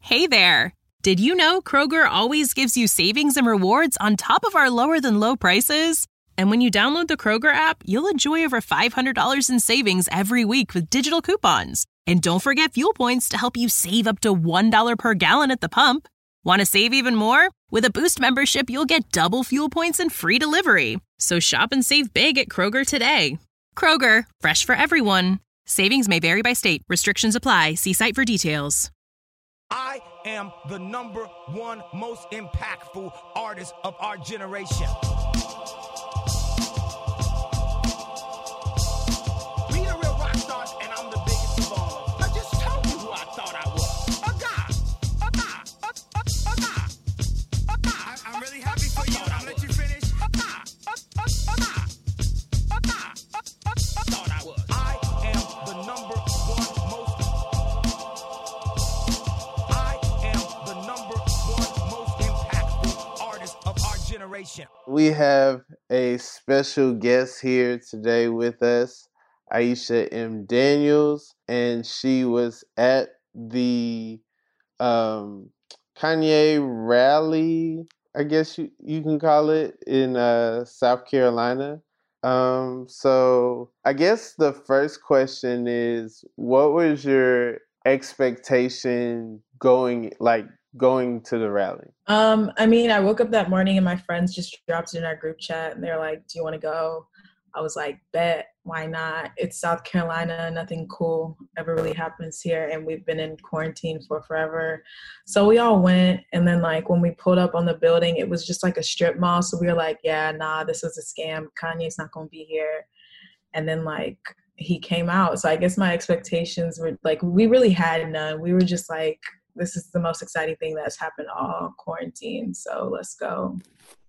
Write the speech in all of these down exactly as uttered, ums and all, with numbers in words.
Hey there! Did you know Kroger always gives you savings and rewards on top of our lower-than-low prices? And when you download the Kroger app, you'll enjoy over five hundred dollars in savings every week with digital coupons. And don't forget fuel points to help you save up to one dollar per gallon at the pump. Want to save even more? With a Boost membership, you'll get double fuel points and free delivery. So shop and save big at Kroger today. Kroger, fresh for everyone. Savings may vary by state. Restrictions apply. See site for details. I am the number one most impactful artist of our generation. We the real rock stars, and I'm the biggest of all of them. I just told you who I thought I was. A guy. A guy. A, a, a guy. A guy. I, I'm really happy for you. I'll let you finish. A guy. A, a, a guy. A guy. A, a, a thought I was. I am the number one most generation. We have a special guest here today with us, Aisha M. Daniels, and she was at the um, Kanye rally, I guess you, you can call it, in uh, South Carolina. Um, so I guess the first question is, what was your expectation going, like, going to the rally? Um, I mean, I woke up that morning and my friends just dropped it in our group chat and they're like, do you want to go? I was like, bet, why not? It's South Carolina, nothing cool ever really happens here, and we've been in quarantine for forever. So we all went, and then like when we pulled up on the building, it was just like a strip mall. So we were like, yeah, nah, this was a scam. Kanye's not gonna be here. And then like he came out. So I guess my expectations were like, we really had none. We were just like, this is the most exciting thing that's happened all quarantine, so let's go.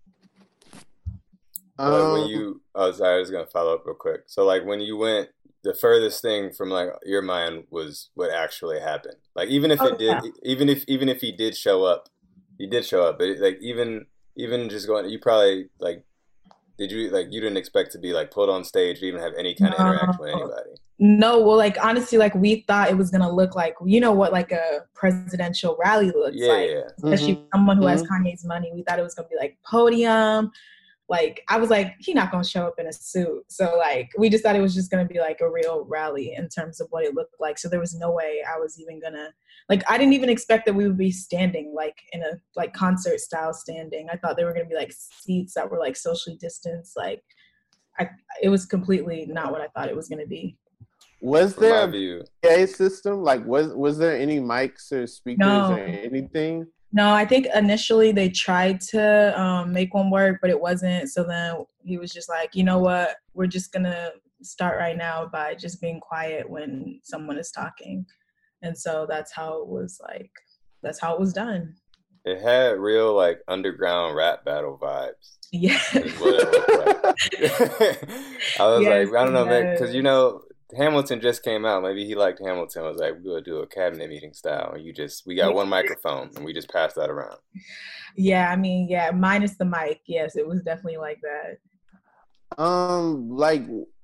Um, like when you, oh, sorry, I was gonna follow up real quick. So, like, when you went, the furthest thing from like your mind was what actually happened. Like, even if oh, it did, yeah. even if even if he did show up, he did show up. But like, even even just going, you probably like, did you like you didn't expect to be like pulled on stage or even have any kind of no. interaction with anybody? No, well, like honestly, like we thought it was gonna look like, you know what, like a presidential rally looks yeah, like, yeah. especially Mm-hmm. someone who has Mm-hmm. Kanye's money. We thought it was gonna be like podium. Like I was like, he not gonna show up in a suit. So like we just thought it was just gonna be like a real rally in terms of what it looked like. So there was no way I was even gonna like I didn't even expect that we would be standing like in a like concert style standing. I thought they were gonna be like seats that were like socially distanced. Like I it was completely not what I thought it was gonna be. Was From there my view, a P A system? Like, was was there any mics or speakers No. or anything? No, I think initially they tried to um, make one work, but it wasn't. So then he was just like, you know what? We're just going to start right now by just being quiet when someone is talking. And so that's how it was like, that's how it was done. it had real like underground rap battle vibes. Yeah. Is what it looked like. I was Yes, like, I don't know, man, yes. because you know Hamilton just came out. Maybe he liked Hamilton. I was like, we're gonna do a cabinet meeting style. And you just, we got one microphone and we just passed that around. Yeah, I mean, yeah, minus the mic. Yes, it was definitely like that. Um, like,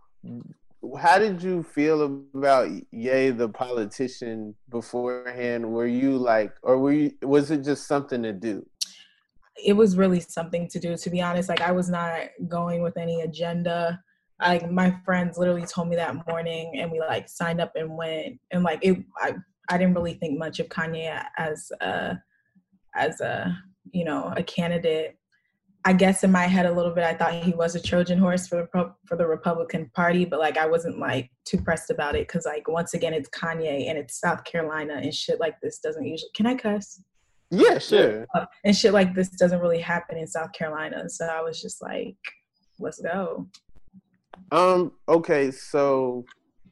how did you feel about Ye the politician beforehand? Were you like, or were you? Was it just something to do? It was really something to do, to be honest. Like I was not going with any agenda. Like my friends literally told me that morning, and we like signed up and went. And like it, I, I didn't really think much of Kanye as a, as a, you know, a candidate. I guess in my head a little bit, I thought he was a Trojan horse for the for the Republican Party, but like I wasn't like too pressed about it because like once again it's Kanye and it's South Carolina and shit like this doesn't usually. Can I cuss? Yeah, sure. Uh, and shit like this doesn't really happen in South Carolina, so I was just like, let's go. Um, okay, so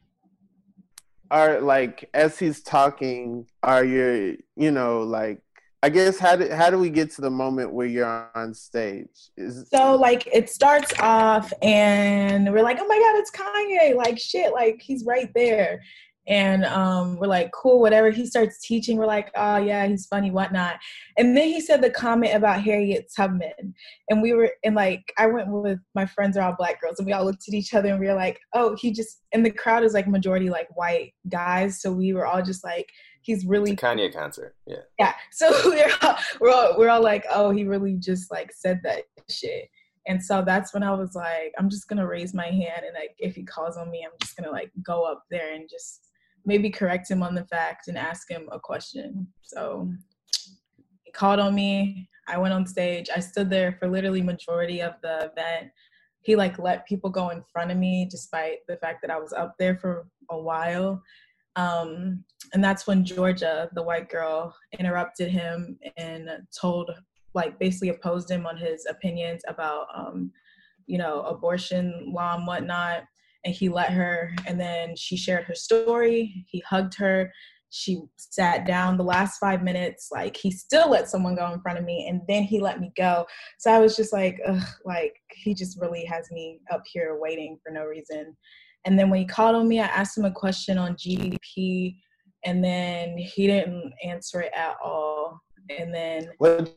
are like as he's talking, are your, you know, like I guess how do how do we get to the moment where you're on stage? Is So like it starts off and we're like, oh my God, it's Kanye, like shit, like he's right there. And um, we're like, cool, whatever. He starts teaching. We're like, oh, yeah, he's funny, whatnot. And then he said the comment about Harriet Tubman. And we were, and like, I went with my friends are all black girls. And we all looked at each other and we were like, oh, he just, and the crowd is like majority like white guys. So we were all just like, he's It's a really Kanye concert. Yeah. yeah. So we're all, we're all we're all like, oh, he really just like said that shit. And so that's when I was like, I'm just gonna raise my hand, and like if he calls on me, I'm just gonna like go up there and just maybe correct him on the fact and ask him a question. So he called on me. I went on stage. I stood there for literally majority of the event. He like let people go in front of me despite the fact that I was up there for a while. Um, and that's when Georgia, the white girl, interrupted him and told, like, basically opposed him on his opinions about, um, you know, abortion law and whatnot. And he let her, and then she shared her story. He hugged her. She sat down the last five minutes. Like, he still let someone go in front of me, and then he let me go. So I was just like, ugh, like, he just really has me up here waiting for no reason. And then when he called on me, I asked him a question on G D P, and then he didn't answer it at all. And then, What?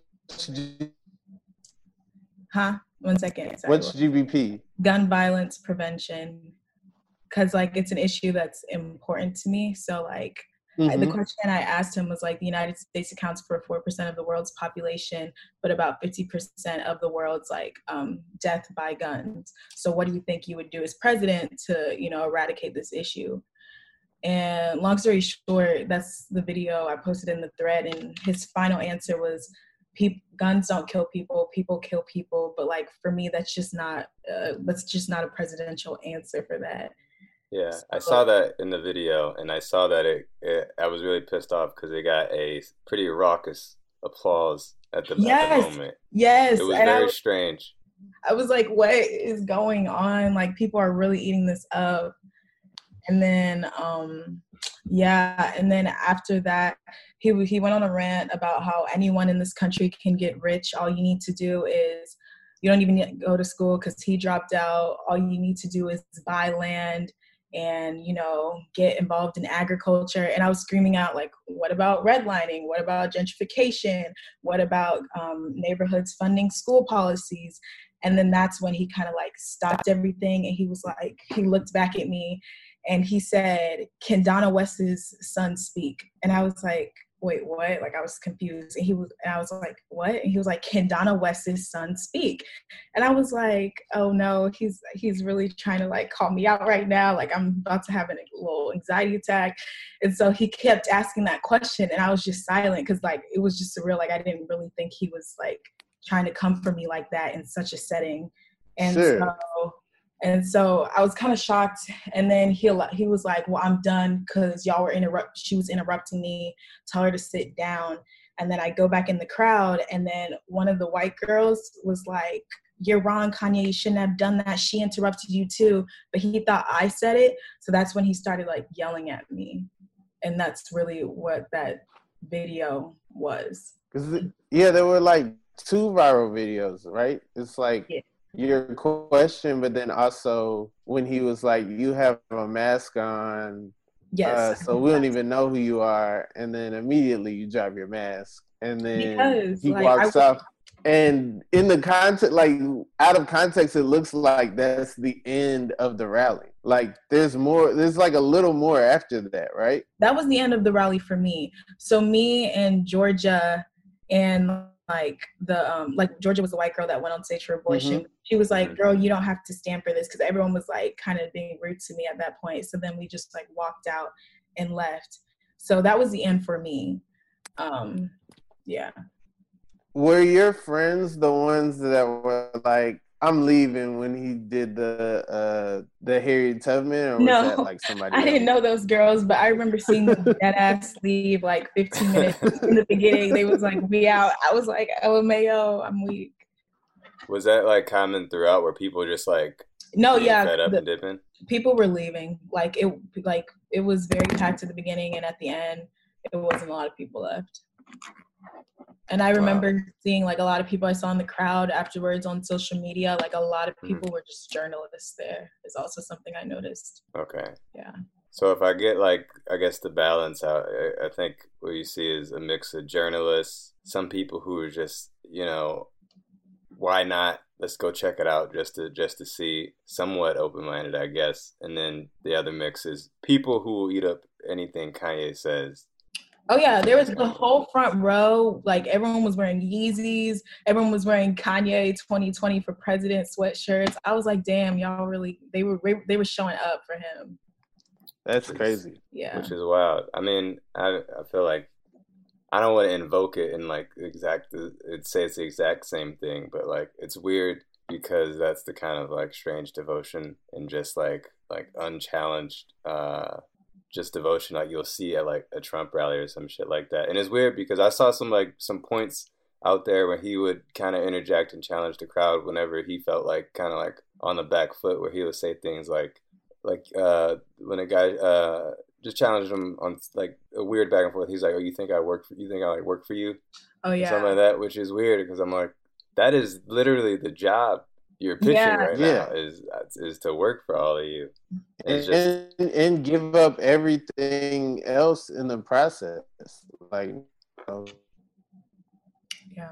huh? One second. Sorry. What's G B P? Gun violence prevention, because like it's an issue that's important to me. So like mm-hmm. I, the question I asked him was like, the United States accounts for four percent of the world's population, but about fifty percent of the world's like um, death by guns. So what do you think you would do as president to, you know, eradicate this issue? And long story short, that's the video I posted in the thread. And his final answer was, People, guns don't kill people, people kill people. But like, for me, that's just not, uh, that's just not a presidential answer for that. Yeah, so, I saw that in the video, and I saw that it, it I was really pissed off because it got a pretty raucous applause at the, yes, at the moment. Yes. It was and very I was, strange. I was like, what is going on? Like, people are really eating this up. And then, um, yeah, and then after that, he he went on a rant about how anyone in this country can get rich. All you need to do is, you don't even need to go to school because he dropped out. All you need to do is buy land and, you know, get involved in agriculture. And I was screaming out, like, what about redlining? What about gentrification? What about um, neighborhoods funding school policies? And then that's when he kind of like stopped everything, and he was like, he looked back at me and he said, "Can Donna West's son speak?" And I was like, wait, what? Like, I was confused. And he was, and I was like, what? And he was like, "Can Donna West's son speak?" And I was like, oh no, he's, he's really trying to like call me out right now. Like, I'm about to have a little anxiety attack. And so he kept asking that question, and I was just silent. Cause like, it was just surreal. Like, I didn't really think he was like trying to come for me like that in such a setting. And sure. so, And so I was kind of shocked. And then he he was like, well, I'm done because y'all were interrupt. She was interrupting me. Tell her to sit down. And then I go back in the crowd. And then one of the white girls was like, "You're wrong, Kanye. You shouldn't have done that. She interrupted you too." But he thought I said it. So that's when he started like yelling at me. And that's really what that video was. Cause yeah, there were like two viral videos, right? It's like, yeah. Your question, but then also when he was like, "You have a mask on, yes, uh, so we don't even know who you are," and then immediately you drop your mask, and then because, he like, walks I, off. And in the context, like out of context, it looks like that's the end of the rally. Like there's more, there's like a little more after that, right? That was the end of the rally for me. So me and Georgia and like the um like Georgia was the white girl that went on stage for abortion. Mm-hmm. She was like, "Girl, you don't have to stand for this," because everyone was like kind of being rude to me at that point. So then we just like walked out and left. So that was the end for me. Um yeah. Were your friends the ones that were like, "I'm leaving," when he did the uh the Harriet Tubman, or was no, that like somebody I else? Didn't know those girls, but I remember seeing them dead ass leave like fifteen minutes in the beginning. They was like, "We out." I was like, "Oh, Mayo, I'm weak." Was that like common throughout, where people just like no, yeah, fed up the, and dipping? People were leaving. Like it, like it was very packed at the beginning, and at the end, it wasn't a lot of people left. And I remember wow. seeing like a lot of people I saw in the crowd afterwards on social media. Like a lot of people mm-hmm. were just journalists there. Is also something I noticed. Okay. Yeah. So if I get like, I guess the balance out, I, I think what you see is a mix of journalists, some people who are just, you know, why not? Let's go check it out just to just to see, somewhat open-minded, I guess. And then the other mix is people who will eat up anything Kanye says. Oh yeah, there was the whole front row. Like everyone was wearing Yeezys. Everyone was wearing Kanye twenty twenty for president sweatshirts. I was like, damn, y'all really they were they were showing up for him. That's Which, crazy. Yeah. which is wild. I mean, I I feel like I don't want to invoke it in like exact it say it's the exact same thing, but like it's weird because that's the kind of like strange devotion and just like like unchallenged uh just devotion like you'll see at like a Trump rally or some shit like that. And it's weird because I saw some like some points out there where he would kind of interject and challenge the crowd whenever he felt like kind of like on the back foot, where he would say things like like uh when a guy uh just challenged him on like a weird back and forth. He's like, "Oh, you think I work for you? Think I like work for you?" Oh Or yeah. something like that, which is weird because I'm like, that is literally the job you're pitching Yeah. right Yeah. now is is to work for all of you. And And, it's just and and give up everything else in the process. Like, you know, Yeah.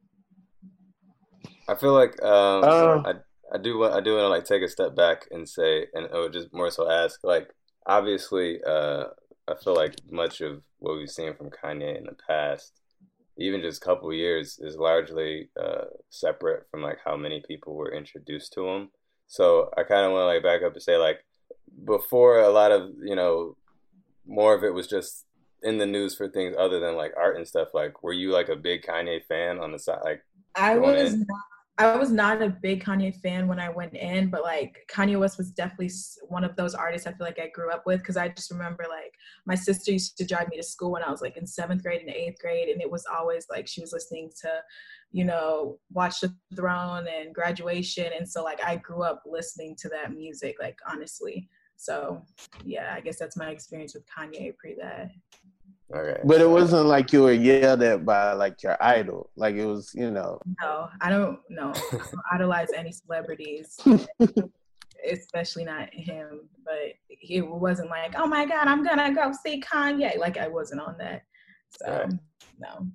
I feel like um uh, I I do want I do want to like take a step back and say and I would just more so ask like obviously uh I feel like much of what we've seen from Kanye in the past, even just a couple years, is largely uh separate from like how many people were introduced to him. So I kind of want to like back up and say like before a lot of you know more of it was just in the news for things other than like art and stuff. Like, were you like a big Kanye fan on the side, like I going was in? not, I was not a big Kanye fan when I went in, but like Kanye West was definitely s- one of those artists I feel like I grew up with, because I just remember like my sister used to drive me to school when I was like in seventh grade and eighth grade, and it was always like she was listening to, you know, Watch the Throne and Graduation, and so like I grew up listening to that music, like honestly. So yeah, I guess that's my experience with Kanye pre that. Okay, but it so wasn't like you were yelled at by like your idol. Like it was, you know. No, I don't know. I don't idolize any celebrities, especially not him. But he wasn't like, oh my God, I'm gonna go see Kanye. Like I wasn't on that. So Right. no.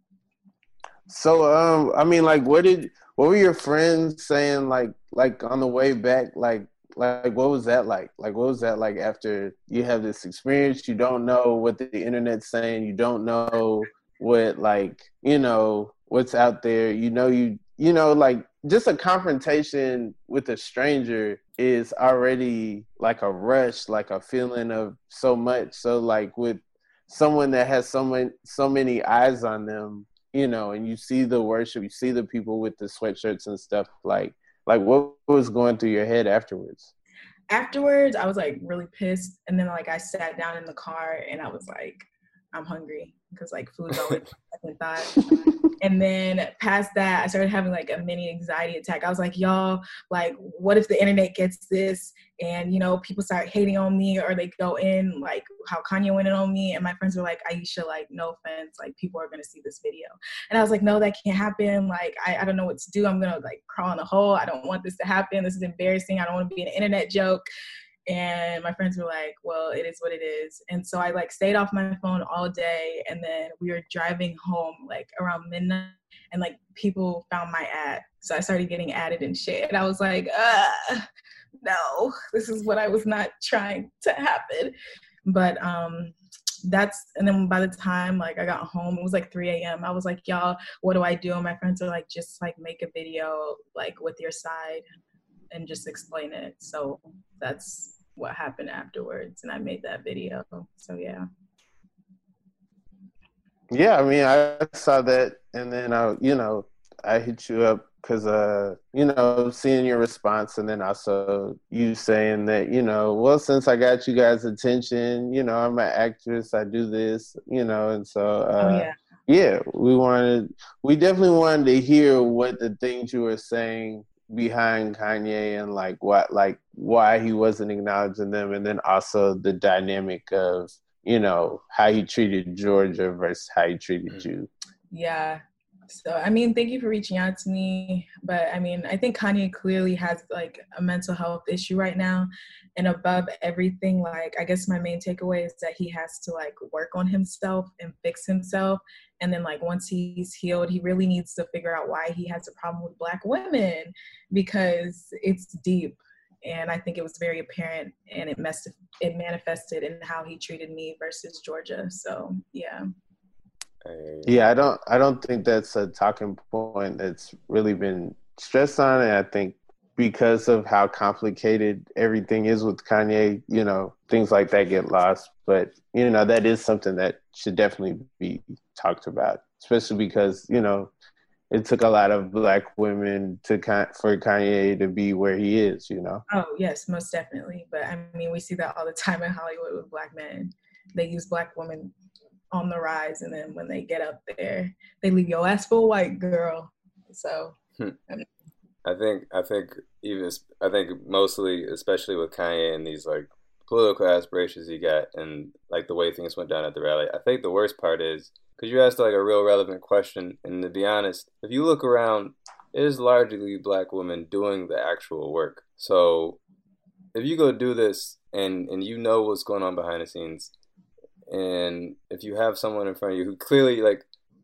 So um, I mean, like, what did what were your friends saying? Like, like on the way back, like, like what was that like? Like, what was that like after you have this experience? You don't know what the internet's saying. You don't know what like you know what's out there. You know you you know like just a confrontation with a stranger is already like a rush, like a feeling of so much. So like with someone that has so many so many eyes on them, you know, and you see the worship, you see the people with the sweatshirts and stuff, like, like what was going through your head afterwards? Afterwards, I was like really pissed, and then like I sat down in the car and I was like, I'm hungry, because like food's always my second thought. And then past that, I started having like a mini anxiety attack. I was like, y'all, like, what if the internet gets this and, you know, people start hating on me, or they go in like how Kanye went in on me? And my friends were like, Aisha, like, no offense, like people are going to see this video. And I was like, no, that can't happen. Like, I, I don't know what to do. I'm going to like crawl in a hole. I don't want this to happen. This is embarrassing. I don't want to be an internet joke. And my friends were like, well, it is what it is. And so I like stayed off my phone all day. And then we were driving home like around midnight, and like people found my ad. So I started getting added and shit. And I was like, uh, no, this is what I was not trying to happen. But um, that's, and then by the time like I got home, it was like three a.m. I was like, y'all, what do I do? And my friends were like, just like make a video like with your side and just explain it. So that's what happened afterwards, and I made that video. So yeah. Yeah, I mean, I saw that, and then I, you know, I hit you up because, uh, you know, seeing your response, and then also you saying that, you know, well, since I got you guys' attention, you know, I'm an actress, I do this, you know, and so, uh, Oh yeah. yeah, we wanted, we definitely wanted to hear what the things you were saying behind Kanye and like what, like why he wasn't acknowledging them, and then also the dynamic of, you know, how he treated Georgia versus how he treated you. Yeah. So, I mean, thank you for reaching out to me. But I mean, I think Kanye clearly has like a mental health issue right now. And above everything, like, I guess my main takeaway is that he has to like work on himself and fix himself. And then like once he's healed, he really needs to figure out why he has a problem with Black women, because it's deep. And I think it was very apparent, and it messed, it manifested in how he treated me versus Georgia. So yeah. Yeah, I don't I don't think that's a talking point that's really been stressed on. And I think because of how complicated everything is with Kanye, you know, things like that get lost. But, you know, that is something that should definitely be talked about, especially because, you know, it took a lot of Black women to for Kanye to be where he is, you know? Oh, yes, most definitely. But I mean, we see that all the time in Hollywood with Black men. They use Black women on the rise, and then when they get up there, they leave your ass for a white girl. So hmm. I think I think even I think mostly, especially with Kanye and these like political aspirations he got, and like the way things went down at the rally, I think the worst part is because you asked like a real relevant question, and to be honest, if you look around, it is largely Black women doing the actual work. So if you go do this and and you know what's going on behind the scenes, and if you have someone in front of you who clearly like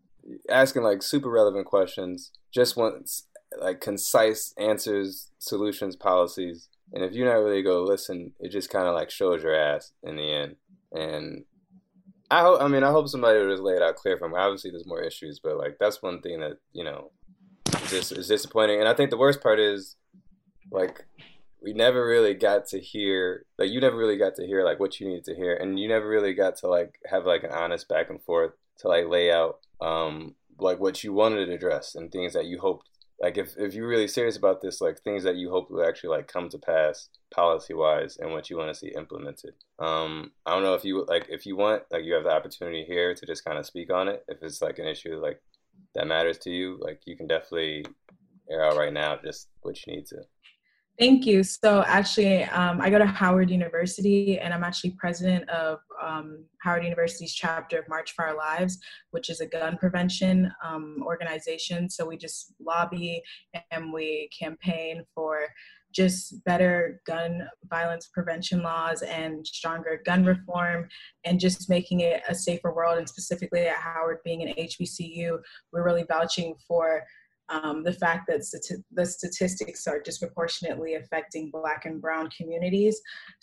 asking like super relevant questions, just wants like concise answers, solutions, policies, and if you're not really go listen, it just kind of like shows your ass in the end. And I hope, I mean, I hope somebody will just lay it out clear for me. Obviously, there's more issues, but like that's one thing that, you know, just is disappointing. And I think the worst part is like we never really got to hear, like you never really got to hear like what you needed to hear, and you never really got to like have like an honest back and forth to like lay out um like what you wanted to address and things that you hoped, like if, if you're really serious about this, like things that you hope will actually like come to pass policy wise and what you want to see implemented. Um, I don't know if you like if you want like you have the opportunity here to just kind of speak on it. If it's like an issue like that matters to you, like you can definitely air out right now just what you need to. Thank you. So actually, um, I go to Howard University, and I'm actually president of um, Howard University's chapter of March for Our Lives, which is a gun prevention um, organization. So we just lobby and we campaign for just better gun violence prevention laws and stronger gun reform, and just making it a safer world. And specifically at Howard, being an H B C U, we're really vouching for Um, the fact that stati- the statistics are disproportionately affecting Black and Brown communities.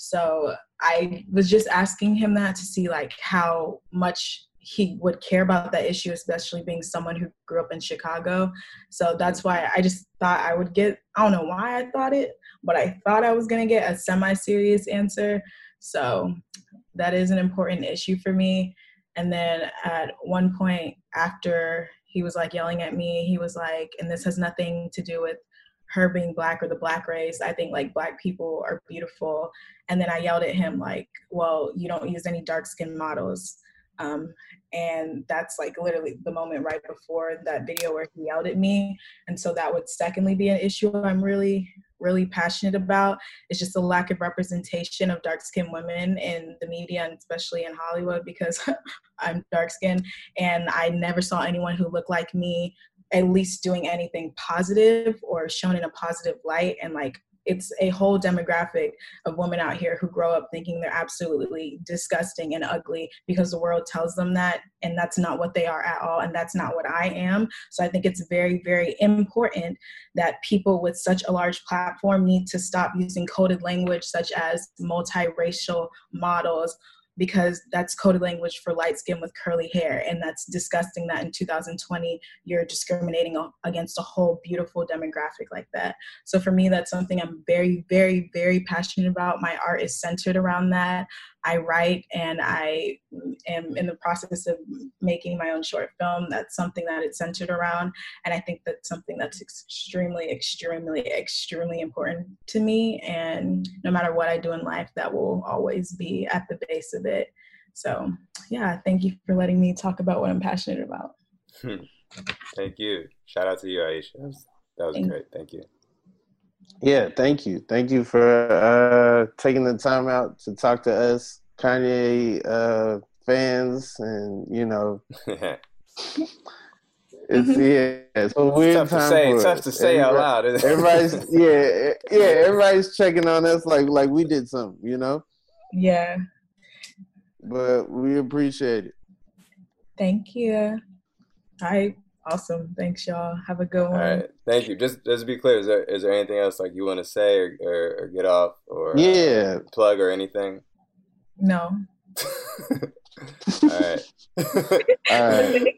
So I was just asking him that to see like how much he would care about that issue, especially being someone who grew up in Chicago. So that's why I just thought I would get, I don't know why I thought it, but I thought I was going to get a semi-serious answer. So that is an important issue for me. And then at one point after he was like yelling at me, he was like, and this has nothing to do with her being Black or the Black race. I think like Black people are beautiful. And then I yelled at him like, well, you don't use any dark skinned models. Um, and that's like literally the moment right before that video where he yelled at me. And so that would secondly be an issue I'm really, really passionate about. It's just a lack of representation of dark-skinned women in the media, and especially in Hollywood, because I'm dark-skinned and I never saw anyone who looked like me at least doing anything positive or shown in a positive light. And like, it's a whole demographic of women out here who grow up thinking they're absolutely disgusting and ugly because the world tells them that, and that's not what they are at all, and that's not what I am. So I think it's very, very important that people with such a large platform need to stop using coded language such as multiracial models, because that's coded language for light skin with curly hair. And that's disgusting that in two thousand twenty, you're discriminating against a whole beautiful demographic like that. So for me, that's something I'm very, very, very passionate about. My art is centered around that. I write and I am in the process of making my own short film. That's something that it's centered around. And I think that's something that's extremely, extremely, extremely important to me. And no matter what I do in life, that will always be at the base of it. So yeah, thank you for letting me talk about what I'm passionate about. Thank you. Shout out to you, Aisha. That was, that was great. Thank you. Yeah, thank you. Thank you for uh, taking the time out to talk to us, Kanye uh, fans, and, you know, it's, yeah, it's a weird tough time to say, for tough us. to say out loud. Everybody's, yeah, yeah, everybody's checking on us like, like we did something, you know? Yeah. But we appreciate it. Thank you. I Awesome. Thanks, y'all. Have a good All one. right, thank you. Just just to be clear, is there is there anything else like you want to say or, or, or get off or uh, Yeah. plug or anything? No. All right. All right.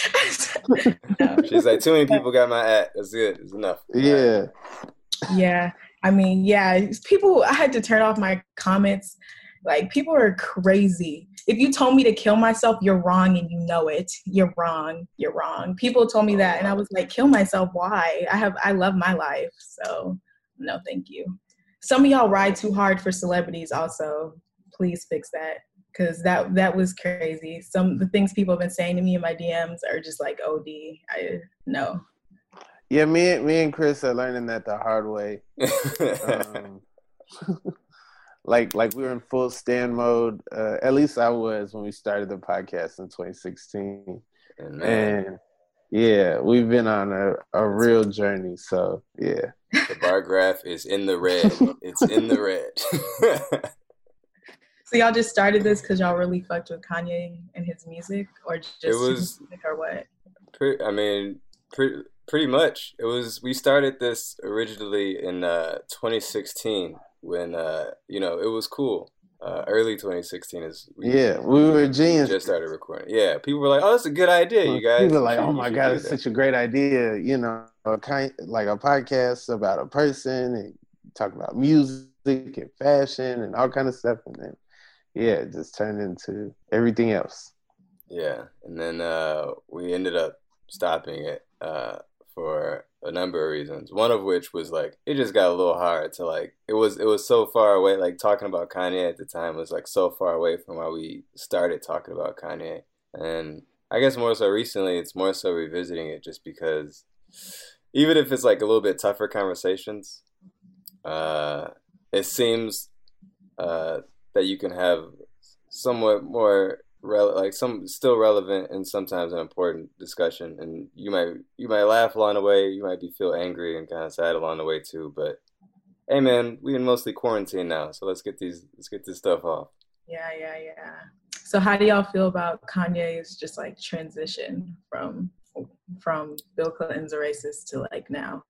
No. She's like, too many people got my at. That's good. It's enough. All right. Yeah. Yeah. I mean, yeah, it's people, I had to turn off my comments. Like, people are crazy. If you told me to kill myself, you're wrong and you know it. You're wrong. You're wrong. People told me that, and I was like, kill myself? Why? I have, I love my life. So, no, thank you. Some of y'all ride too hard for celebrities also. Please fix that. Because that, that was crazy. Some of the things people have been saying to me in my D Ms are just like O D. I, no. Yeah, me, me and Chris are learning that the hard way. Um, like, like we were in full stand mode. Uh, at least I was when we started the podcast in twenty sixteen. And, And yeah, we've been on a, a real journey. So yeah. the bar graph is in the red. It's in the red. So y'all just started this because y'all really fucked with Kanye and his music, or just It was- his music, or what? Pretty, I mean, pretty, pretty much. It was. We started this originally in uh, twenty sixteen when uh, you know, it was cool. Uh, early twenty sixteen is we, Yeah, we were genius. just started recording. Yeah, people were like, "Oh, that's a good idea, you guys." People You were like, should- "Oh you my should god, do it's that." such a great idea!" You know, a kind like a podcast about a person and talk about music and fashion and all kind of stuff, and then yeah, it just turned into everything else. Yeah, and then uh, we ended up stopping it uh, for a number of reasons. One of which was like it just got a little hard to like. It was it was so far away. Like talking about Kanye at the time was like so far away from why we started talking about Kanye. And I guess more so recently, it's more so revisiting it just because even if it's like a little bit tougher conversations, uh, it seems uh, that you can have somewhat more rele- like some still relevant and sometimes an important discussion, and you might you might laugh along the way, you might be feel angry and kind of sad along the way too. But hey, man, we in mostly quarantine now, so let's get these let's get this stuff off. Yeah, yeah, yeah. So how do y'all feel about Kanye's just like transition from from Bill Clinton's a racist to like now?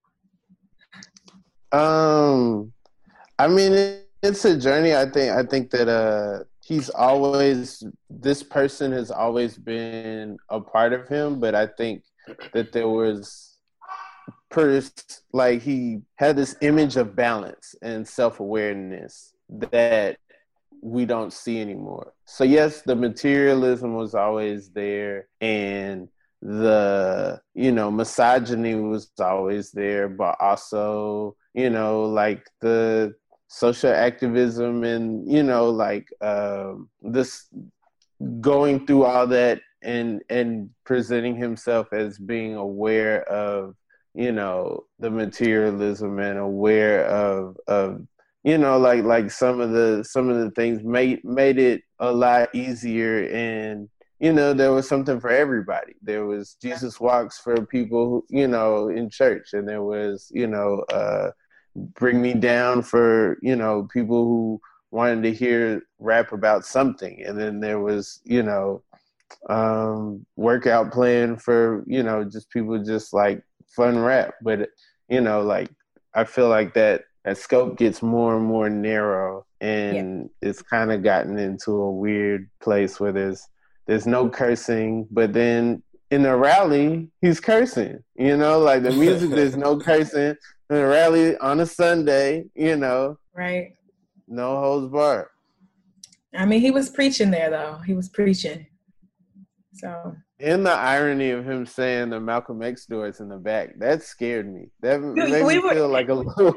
Um, I mean, it, it's a journey. I think. I think that uh, he's always this person has always been a part of him, but I think that there was, first, like he had this image of balance and self-awareness that we don't see anymore. So yes, the materialism was always there, and the, you know, misogyny was always there, but also, you know, like the social activism and, you know, like um, this going through all that and and presenting himself as being aware of, you know, the materialism and aware of of you know, like like some of the some of the things made made it a lot easier, and you know, there was something for everybody. There was Jesus Walks for people who, you know, in church, and there was, you know, uh, Bring Me Down for, you know, people who wanted to hear rap about something, and then there was, you know, um, Workout Plan for, you know, just people just like fun rap. But you know, like I feel like that. That scope gets more and more narrow, and yeah. It's kind of gotten into a weird place where there's there's no cursing, but then in the rally he's cursing. You know, like the music, there's no cursing. In the rally on a Sunday, you know, right? No holds barred. I mean, he was preaching there, though. He was preaching. So. And the irony of him saying the Malcolm X doors in the back, that scared me. That Dude, made we me were... feel like a little...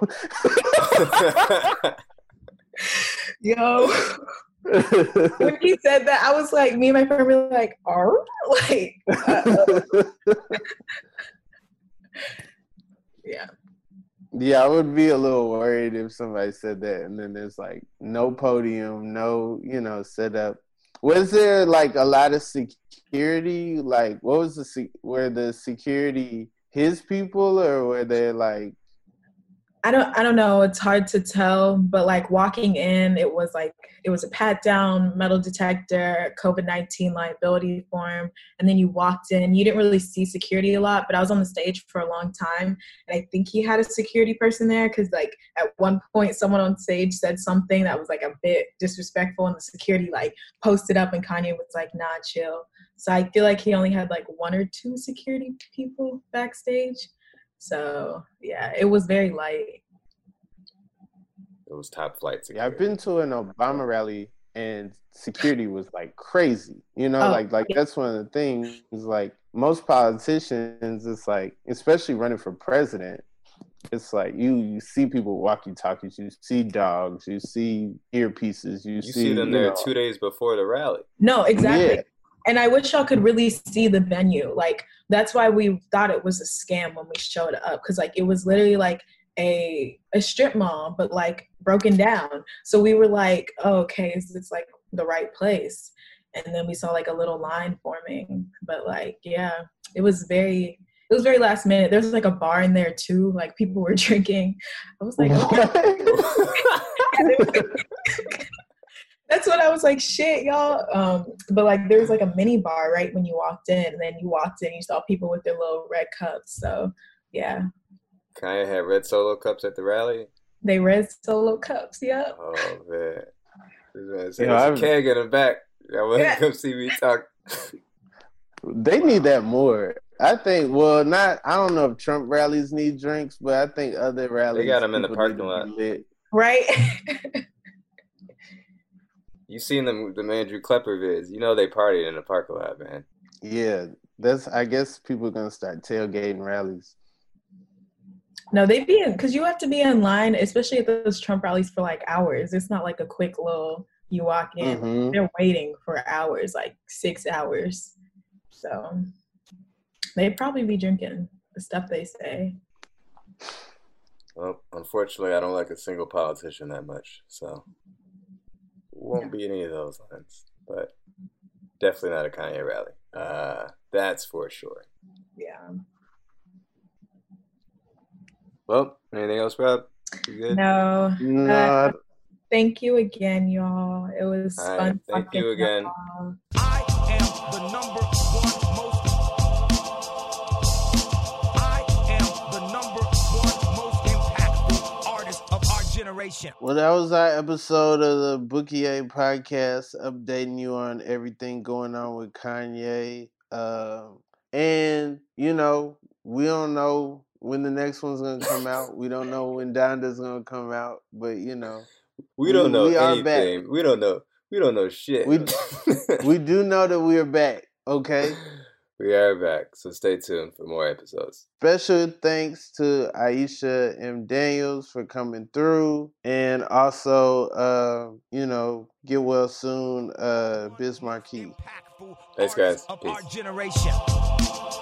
Yo. When he said that, I was like, me and my friend were like, are? Like, yeah. Yeah, I would be a little worried if somebody said that, and then there's like no podium, no, you know, setup. Was there like a lot of security? Like, what was the were the security his people, or were they like? I don't I don't know, it's hard to tell, but like walking in, it was like it was a pat down, metal detector, COVID nineteen liability form, and then you walked in. You didn't really see security a lot, but I was on the stage for a long time, and I think he had a security person there because like at one point someone on stage said something that was like a bit disrespectful, and the security like posted up, and Kanye was like, "Nah, chill." So I feel like he only had like one or two security people backstage. So yeah, it was very light. It was top flight security. Yeah, I've been to an Obama rally and security was like crazy. You know, Oh, like like yeah. that's one of the things. Like most politicians, it's like, especially running for president, it's like you you see people walkie talkies, you see dogs, you see earpieces, you, You see, see them you there know, two days before the rally. No, exactly. Yeah. And I wish y'all could really see the venue. Like, that's why we thought it was a scam when we showed up. Because, like, it was literally, like, a a strip mall, but, like, broken down. So we were like, oh, okay, is this, like, the right place? And then we saw, like, a little line forming. But, like, yeah, it was very... It was very last minute. There was, like, a bar in there, too. Like, people were drinking. I was like, okay. That's what I was like, shit, y'all. Um, but like, there was like a mini bar right when you walked in, and then you walked in, you saw people with their little red cups. So, yeah, Kanye had red Solo cups at the rally. they red Solo cups. Yep. Oh man, there's You know, a I've- keg in the back. I want Yeah. to come see me talk. They need that more. I think. Well, not. I don't know if Trump rallies need drinks, but I think other rallies. They got 'em in the people need parking to be lit. Right. You seen them, the Andrew Klepper vids? You know they partied in the parking lot, man. Yeah, that's. I guess people are gonna start tailgating rallies. No, they be in, because you have to be in line, especially at those Trump rallies, for like hours. It's not like a quick little, you walk in. Mhm. They're waiting for hours, like six hours. So they'd probably be drinking the stuff they say. Well, unfortunately, I don't like a single politician that much, so won't be any of those lines. But definitely not a Kanye rally. Uh, that's for sure. Yeah. Well, anything else, Rob? You good? No. No, Uh, thank you again, y'all. It was All right, fun. thank talking you to again. y'all. I am the number one most. I am the number one most impactful artist of our generation. well, that was our episode of the Bookie A podcast, updating you on everything going on with Kanye. Um, and you know, we don't know when the next one's gonna come out. We don't know when Donda's gonna come out, but you know, We don't know we are anything. We don't know. We don't know shit. We- we do know that we're back. Okay. We are back, so stay tuned for more episodes. Special thanks to Aisha M. Daniels for coming through, and also, uh, you know, get well soon, uh, Biz Marquis. Impactful Thanks, guys. artist of Peace. our generation.